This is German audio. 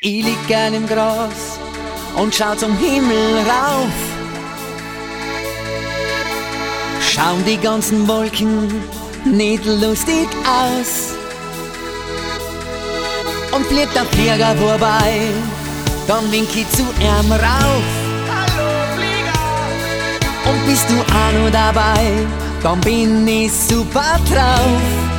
Ich lieg gern im Gras und schau zum Himmel rauf. Schauen die ganzen Wolken nicht lustig aus. Und fliegt der Flieger vorbei, dann wink ich zu ihm rauf. Hallo Flieger! Und bist du auch noch dabei, dann bin ich super drauf.